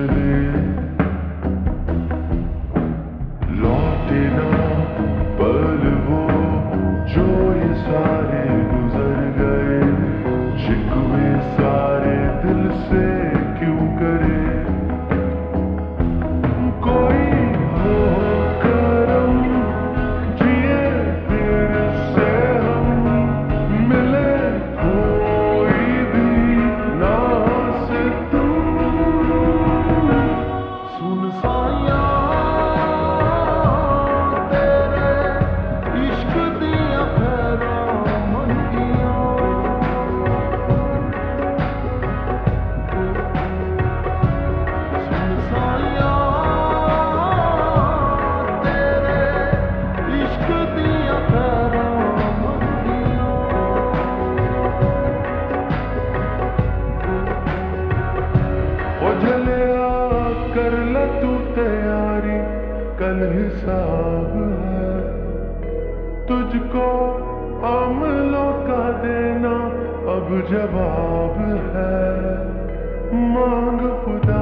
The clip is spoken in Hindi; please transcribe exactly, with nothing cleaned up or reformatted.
चले लौटे ना पल वो जो ये सारे गुजर गए। शिकवे सारे दिल से क्यों करे, कोई हो करम जिए फिर से हम मिले कोई भी ना से तुम। सुन साया तेरे इश्क दिया खैरां मंगियां, सुन साया तेरे इश्क दिया खैरां मंगियां। ओ झलिया कर ले तू तैयारी, कल हिसाब है तुझको अमलों का देना अब जवाब है। मांग खुदा